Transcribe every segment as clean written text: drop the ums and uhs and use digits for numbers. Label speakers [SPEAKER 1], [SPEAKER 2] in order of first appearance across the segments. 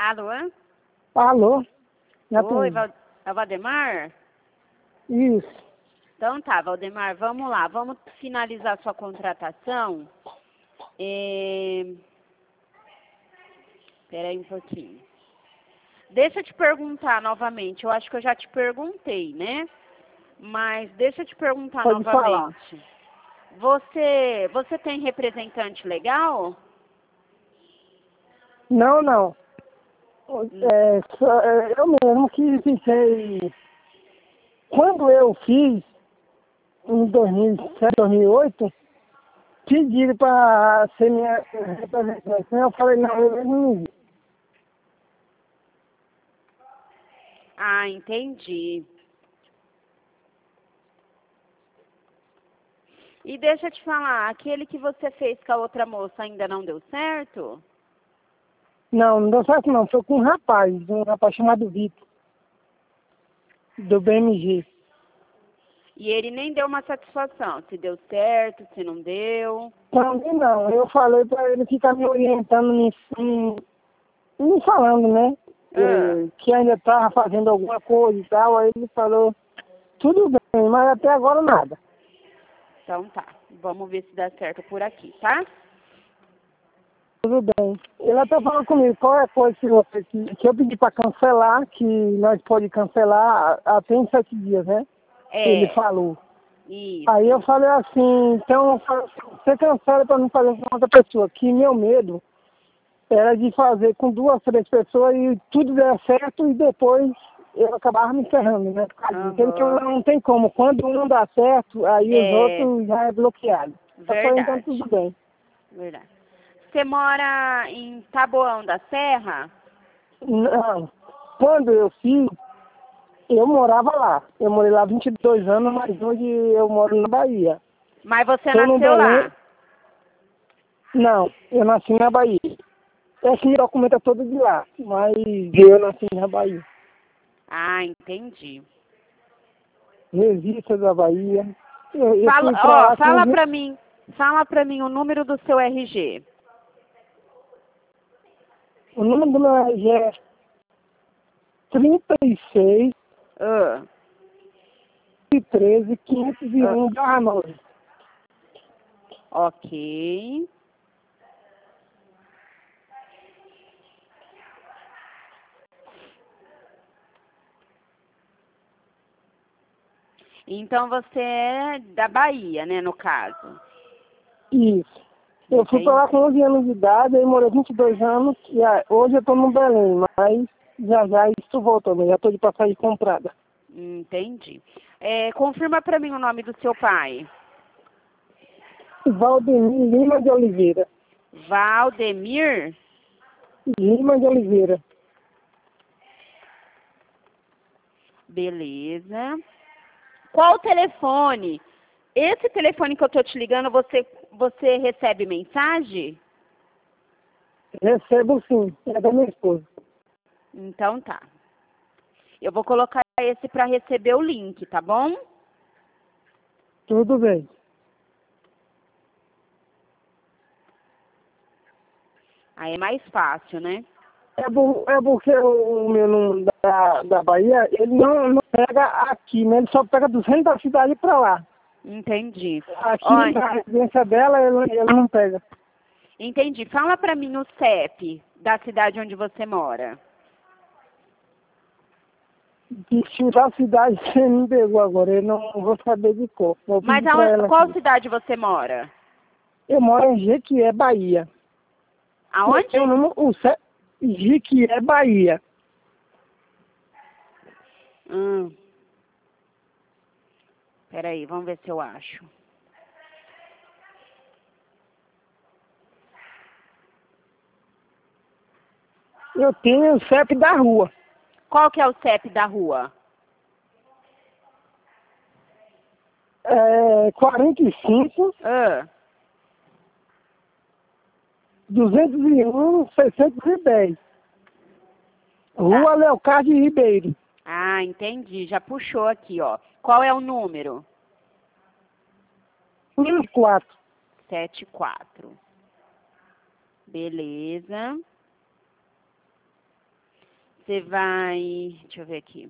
[SPEAKER 1] Alô?
[SPEAKER 2] Alô?
[SPEAKER 1] Oi, é o Valdemar?
[SPEAKER 2] Isso.
[SPEAKER 1] Então tá, Valdemar, vamos lá. Vamos finalizar sua contratação. Espera aí um pouquinho. Deixa eu te perguntar novamente. Eu acho que eu já te perguntei, né? Mas deixa eu te perguntar
[SPEAKER 2] Pode
[SPEAKER 1] novamente. Você tem representante legal?
[SPEAKER 2] Não. Eu mesmo que fiquei. Quando eu fiz, em 2007, 2008, pediram para ser minha representante. Eu falei, não, eu mesmo não vi.
[SPEAKER 1] Ah, entendi. E deixa eu te falar, aquele que você fez com a outra moça ainda não deu certo?
[SPEAKER 2] Não deu certo não. Foi com um rapaz chamado Vitor, do BMG.
[SPEAKER 1] E ele nem deu uma satisfação, se deu certo, se não deu.
[SPEAKER 2] Também não. Eu falei para ele ficar me orientando me falando, né? Que ainda estava fazendo alguma coisa e tal. Aí ele falou, tudo bem, mas até agora nada.
[SPEAKER 1] Então tá, vamos ver se dá certo por aqui, tá?
[SPEAKER 2] Tudo bem. Ele até falou comigo, qualquer coisa que eu pedi para cancelar, que nós pode cancelar até em 7 dias, né? Ele falou.
[SPEAKER 1] Isso.
[SPEAKER 2] Aí eu falei assim, então você cancela para não fazer com outra pessoa, que meu medo era de fazer com 2, 3 pessoas e tudo der certo e depois eu acabava me ferrando, né? Porque não tem como. Quando um não dá certo, aí os outros já é bloqueado. Então
[SPEAKER 1] Verdade.
[SPEAKER 2] tudo bem.
[SPEAKER 1] Verdade. Você mora em Taboão da Serra?
[SPEAKER 2] Não. Quando eu fiz, eu morava lá. Eu morei lá 22 anos, mas hoje eu moro na Bahia.
[SPEAKER 1] Mas você
[SPEAKER 2] Tô no
[SPEAKER 1] nasceu
[SPEAKER 2] Belém.
[SPEAKER 1] lá?
[SPEAKER 2] Não, eu nasci na Bahia. Esse documento é todo de lá, mas eu nasci na Bahia.
[SPEAKER 1] Ah, entendi.
[SPEAKER 2] Registro da Bahia.
[SPEAKER 1] Fala pra mim o número do seu RG.
[SPEAKER 2] O número do meu RG é 36 13 501/9.
[SPEAKER 1] Ok. Então você é da Bahia, né, no caso?
[SPEAKER 2] Isso. Eu fui para lá com 11 anos de idade, aí morei 22 anos, e hoje eu estou no Belém, mas já isso voltou, já estou de passagem comprada.
[SPEAKER 1] Entendi. Confirma para mim o nome do seu pai.
[SPEAKER 2] Valdemir Lima de Oliveira.
[SPEAKER 1] Valdemir?
[SPEAKER 2] Lima de Oliveira.
[SPEAKER 1] Beleza. Qual o telefone? Esse telefone que eu tô te ligando, você recebe mensagem?
[SPEAKER 2] Recebo sim, é da minha esposa.
[SPEAKER 1] Então tá. Eu vou colocar esse para receber o link, tá bom?
[SPEAKER 2] Tudo bem.
[SPEAKER 1] Aí é mais fácil, né?
[SPEAKER 2] É porque o meu número da Bahia, ele não pega aqui, né? Ele só pega 200 da cidade para lá.
[SPEAKER 1] Entendi.
[SPEAKER 2] Aqui na residência dela, ele não pega.
[SPEAKER 1] Entendi. Fala para mim o CEP da cidade onde você mora.
[SPEAKER 2] De tirar a cidade, você me pegou agora. Eu não vou saber de cor.
[SPEAKER 1] Mas qual cidade você mora?
[SPEAKER 2] Eu moro em Jequié, Bahia.
[SPEAKER 1] Aonde?
[SPEAKER 2] Jequié, Bahia.
[SPEAKER 1] Peraí, vamos ver se eu acho.
[SPEAKER 2] Eu tenho o CEP da rua.
[SPEAKER 1] Qual que é o CEP da rua?
[SPEAKER 2] 45 201 610. Rua Leocádio Ribeiro.
[SPEAKER 1] Ah, entendi. Já puxou aqui, ó. Qual é o número?
[SPEAKER 2] 74.
[SPEAKER 1] 74. Beleza. Você vai... Deixa eu ver aqui.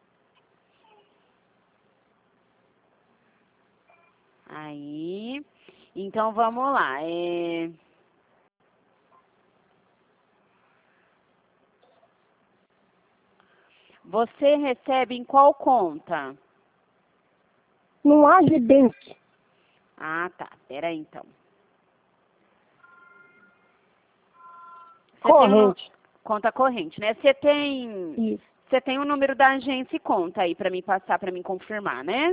[SPEAKER 1] Aí. Então, vamos lá. Você recebe em qual conta?
[SPEAKER 2] No Agibank.
[SPEAKER 1] Ah, tá. Peraí, então. Você
[SPEAKER 2] Corrente.
[SPEAKER 1] conta corrente, né? Você tem...
[SPEAKER 2] Isso.
[SPEAKER 1] Você tem o número da agência e conta aí pra mim passar, pra mim confirmar, né?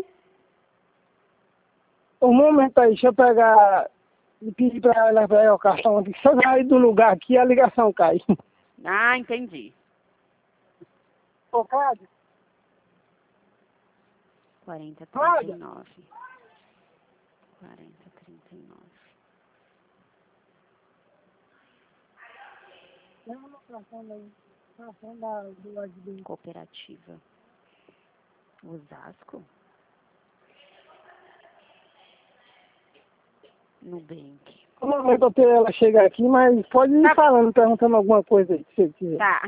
[SPEAKER 2] Um momento aí, deixa eu pegar e pedir pra ela pegar o cartão aqui. Se eu sair do lugar aqui, a ligação cai.
[SPEAKER 1] Ah, entendi.
[SPEAKER 2] Ô, Cláudio.
[SPEAKER 1] 4039. 4039.
[SPEAKER 2] Leva no cartão aí. Cartão do Agibank.
[SPEAKER 1] Cooperativa. Osasco? Nubank.
[SPEAKER 2] Um momento até ela chegar aqui, mas pode ir falando, perguntando alguma coisa aí, se você quiser.
[SPEAKER 1] Tá.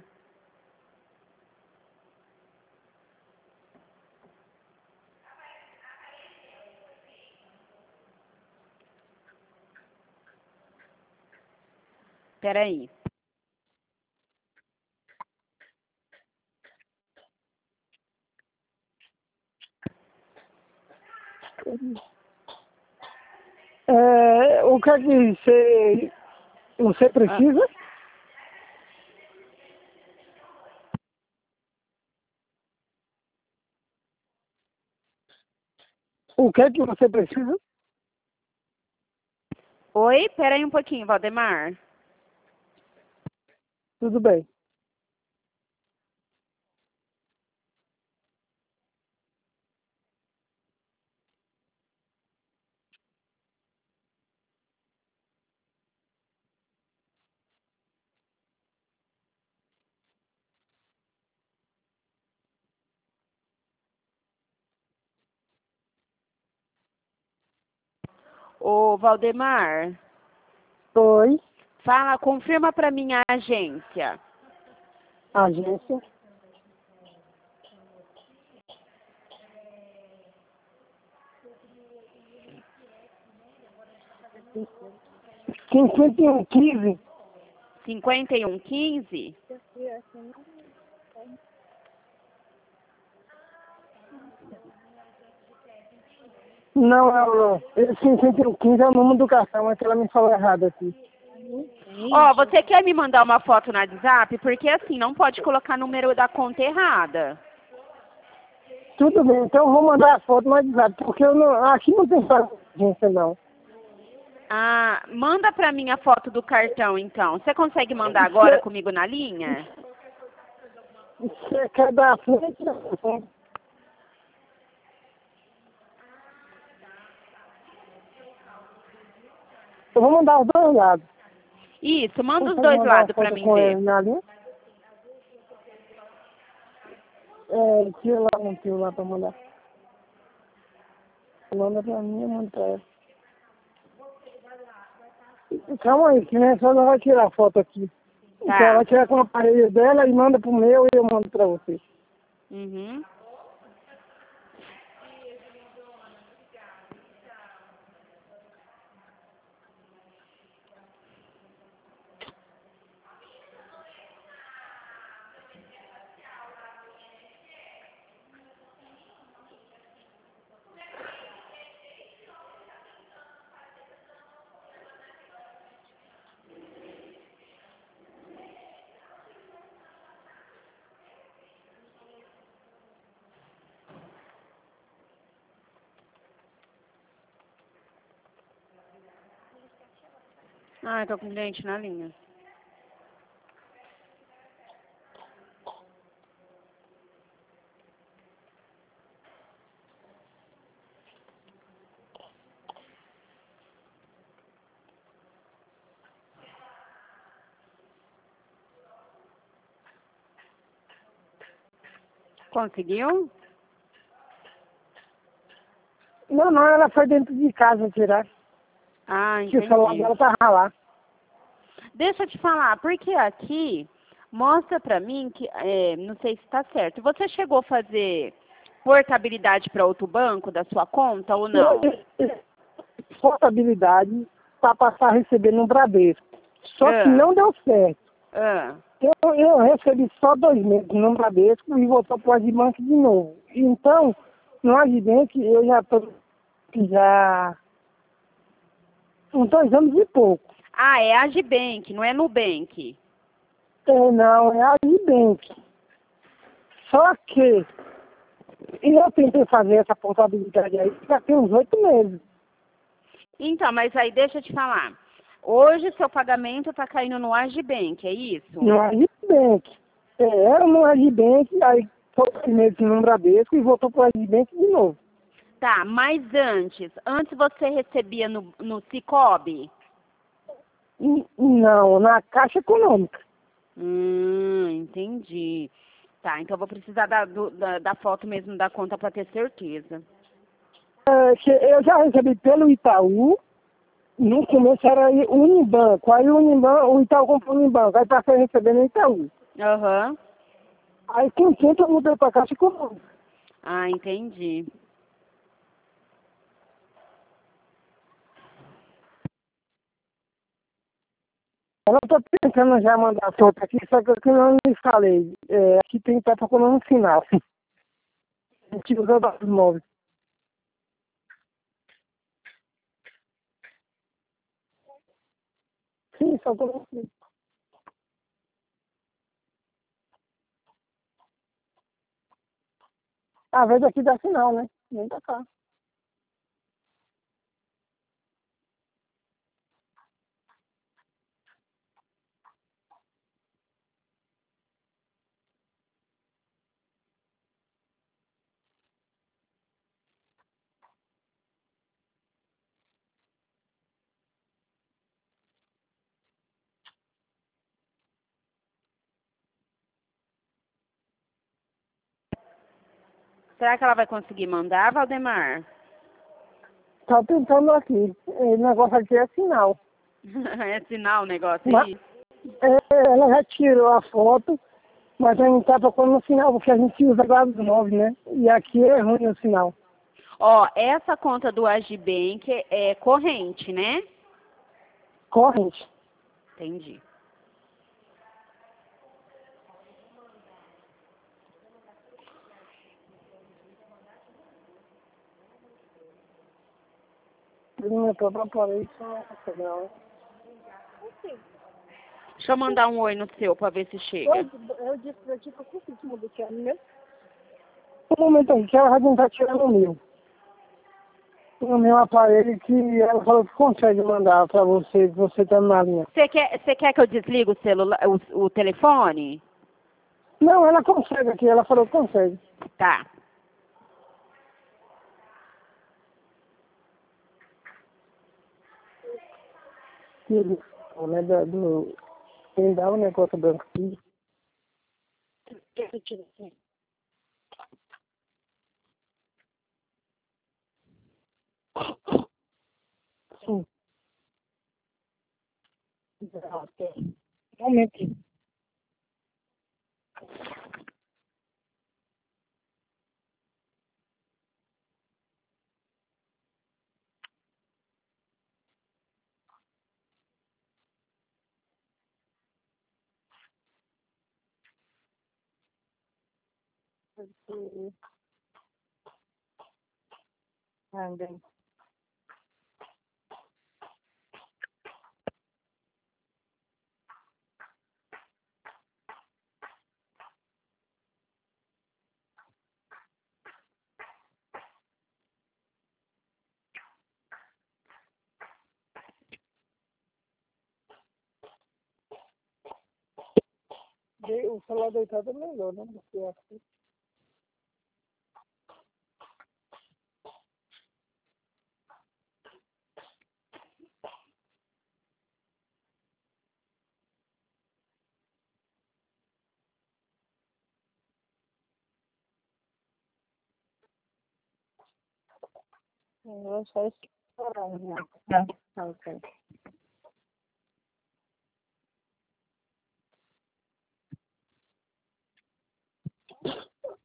[SPEAKER 1] Peraí.
[SPEAKER 2] O que é que você precisa? O que é que você precisa?
[SPEAKER 1] Oi, peraí um pouquinho, Valdemar.
[SPEAKER 2] Tudo bem.
[SPEAKER 1] Ô, Valdemar,
[SPEAKER 2] Oi,
[SPEAKER 1] fala, confirma pra minha agência.
[SPEAKER 2] agência. Cinquenta e um
[SPEAKER 1] 5115?
[SPEAKER 2] Não, não. Esse 5115 é o número do cartão, é que ela me falou errado aqui.
[SPEAKER 1] Ó, você quer me mandar uma foto no WhatsApp? Porque assim, não pode colocar número da conta errada.
[SPEAKER 2] Tudo bem, então eu vou mandar a foto no WhatsApp, porque aqui não tem agência, não.
[SPEAKER 1] Ah, manda pra mim a foto do cartão, então. Você consegue mandar agora comigo na linha?
[SPEAKER 2] Você quer dar a frente? Não. Eu vou mandar os dois lados.
[SPEAKER 1] Isso, manda os
[SPEAKER 2] Consegue
[SPEAKER 1] dois
[SPEAKER 2] mandar a
[SPEAKER 1] lados pra
[SPEAKER 2] foto
[SPEAKER 1] mim
[SPEAKER 2] com
[SPEAKER 1] ver.
[SPEAKER 2] ele na linha? Tira lá, não tira lá pra mandar. Manda pra mim, eu mando pra ela. Calma aí, que nem só ela vai tirar a foto aqui. Então ela vai tirar com o aparelho dela e manda pro meu e eu mando pra você.
[SPEAKER 1] Uhum. Ah, eu tô com o cliente na linha. Conseguiu?
[SPEAKER 2] Não, ela foi dentro de casa tirar.
[SPEAKER 1] Ah,
[SPEAKER 2] Que o celular
[SPEAKER 1] entendi.
[SPEAKER 2] dela tava lá.
[SPEAKER 1] Deixa eu te falar, porque aqui Mostra pra mim que, não sei se está certo. Você chegou a fazer portabilidade para outro banco da sua conta ou não?
[SPEAKER 2] Portabilidade para passar a receber no Bradesco. Só que
[SPEAKER 1] Ah,
[SPEAKER 2] não deu certo.
[SPEAKER 1] ah.
[SPEAKER 2] Eu recebi só 2 meses no Bradesco e voltou para o Agibank de novo. Então, no Agibank eu já estou já uns 2 anos e pouco.
[SPEAKER 1] Ah, é Agibank, não é Nubank.
[SPEAKER 2] Não, é Agibank. Só que eu tentei fazer essa portabilidade aí já tem uns 8 meses.
[SPEAKER 1] Então, mas aí deixa eu te falar. Hoje seu pagamento está caindo no Agibank, é isso?
[SPEAKER 2] No Agibank. Era no Agibank, aí foi 2 meses no Bradesco e voltou para o Agibank de novo.
[SPEAKER 1] Tá, mas antes você recebia no Cicobi?
[SPEAKER 2] Não, na Caixa Econômica.
[SPEAKER 1] Entendi. Tá, então eu vou precisar da foto mesmo da conta para ter certeza.
[SPEAKER 2] Que eu já recebi pelo Itaú, no começo era o Unibanco, aí o Itaú comprou o Unibanco, aí passei a receber no Itaú.
[SPEAKER 1] Aham.
[SPEAKER 2] Aí com o tempo eu mudei para Caixa Econômica.
[SPEAKER 1] Ah, entendi.
[SPEAKER 2] Ela está tentando já mandar a foto aqui, só que eu não lhe falei. Aqui tem que estar procurando um sinal. A gente usa dados móveis. Sim, só estou aqui. Às vezes aqui dá sinal, né? Nem pra cá.
[SPEAKER 1] Será que ela vai conseguir mandar, Valdemar?
[SPEAKER 2] Tá tentando aqui. O negócio aqui é sinal.
[SPEAKER 1] É sinal o negócio
[SPEAKER 2] Mas,
[SPEAKER 1] aí?
[SPEAKER 2] ela já tirou a foto, mas ainda está procurando um sinal, porque a gente usa dados móveis, né? E aqui é ruim o sinal.
[SPEAKER 1] Ó, essa conta do Agibank é corrente, né?
[SPEAKER 2] Corrente.
[SPEAKER 1] Entendi.
[SPEAKER 2] Minha própria parede só não.
[SPEAKER 1] Deixa eu mandar um oi no seu pra ver se chega.
[SPEAKER 2] Eu disse pra ti que eu consegui modificar, né? Um momento aí, que ela vai tentar tirar no meu. No meu aparelho que ela falou que consegue mandar pra você, que você tá na linha.
[SPEAKER 1] Você quer que eu desligue o celular, o telefone?
[SPEAKER 2] Não, ela consegue aqui, ela falou que consegue.
[SPEAKER 1] Tá.
[SPEAKER 2] Ele, né, quem dá o negócio branco aqui. Sim. Um momento. Andem. O celular deitado é melhor, né? Do que aqui. Eu só esperar, né? Ok.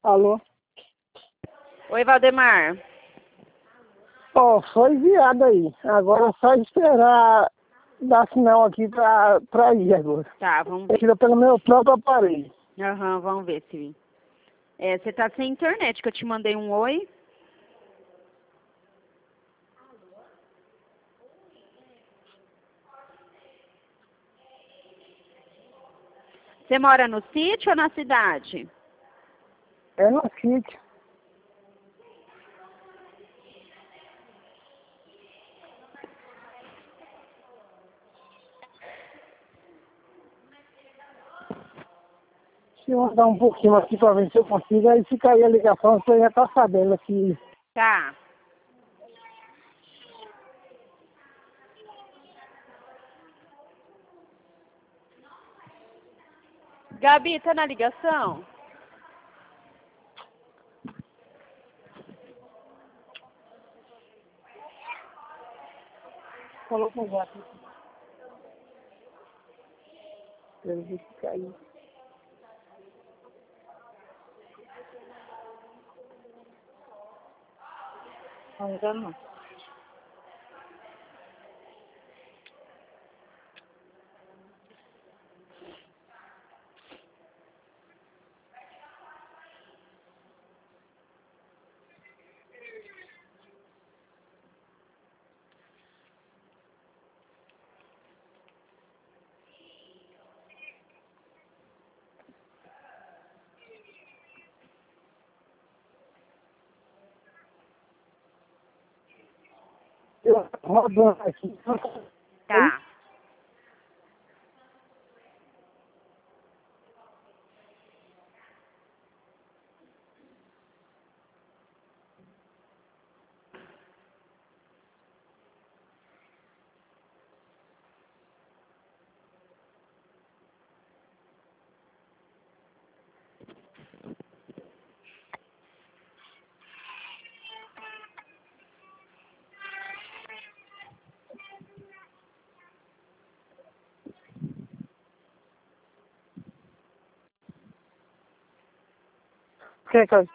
[SPEAKER 2] Alô?
[SPEAKER 1] Oi, Valdemar.
[SPEAKER 2] Ó, foi enviado aí. Agora é só esperar dar sinal aqui pra ir agora.
[SPEAKER 1] Tá, vamos ver.
[SPEAKER 2] Tira pelo meu próprio aparelho.
[SPEAKER 1] Aham, vamos ver se... você tá sem internet, que eu te mandei um oi. Você mora no sítio ou na cidade?
[SPEAKER 2] É no sítio. Deixa eu andar um pouquinho aqui pra ver se eu consigo. Aí se cair a ligação, você já tá sabendo que...
[SPEAKER 1] Tá. Gabi, tá na ligação?
[SPEAKER 2] Falou com o gato. Ele disse que caiu. Ainda não. Eu rodando aqui.
[SPEAKER 1] Tá.
[SPEAKER 2] Quer que eu...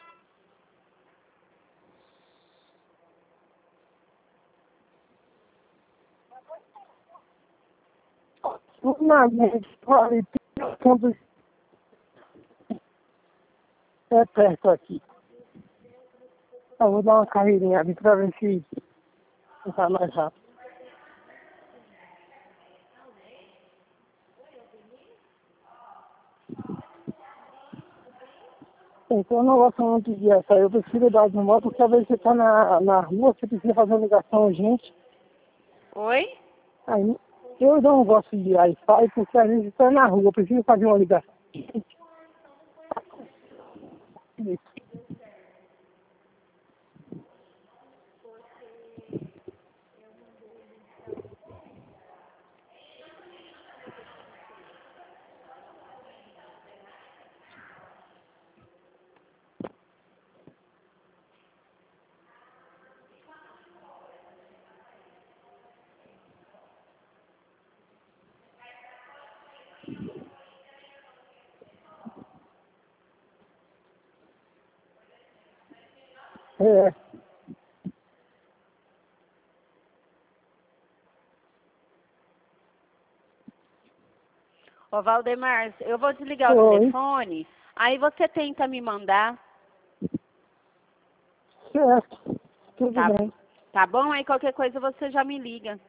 [SPEAKER 2] Na mente, olha, pontos é perto aqui. Eu vou dar uma carreirinha ali pra ver se vai mais rápido. Então eu não gosto muito de essa. Eu prefiro dar de moto, porque às vezes você tá na rua, você precisa fazer uma ligação urgente.
[SPEAKER 1] Oi?
[SPEAKER 2] Aí eu não gosto de Wi-Fi, porque às vezes você tá na rua, eu preciso fazer uma ligação. É,
[SPEAKER 1] Ô, Valdemar, eu vou desligar o
[SPEAKER 2] oi,
[SPEAKER 1] telefone, aí você tenta me mandar,
[SPEAKER 2] certo, tudo
[SPEAKER 1] tá,
[SPEAKER 2] bem.
[SPEAKER 1] tá bom? Aí qualquer coisa você já me liga.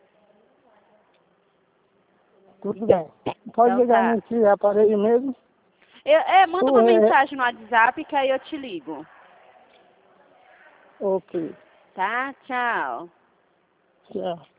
[SPEAKER 2] Tudo bem. Pode
[SPEAKER 1] Então
[SPEAKER 2] ligar
[SPEAKER 1] tá.
[SPEAKER 2] nesse aparelho mesmo?
[SPEAKER 1] Manda uma
[SPEAKER 2] É,
[SPEAKER 1] mensagem no WhatsApp que aí eu te ligo.
[SPEAKER 2] ok.
[SPEAKER 1] Tá? Tchau.
[SPEAKER 2] Tchau.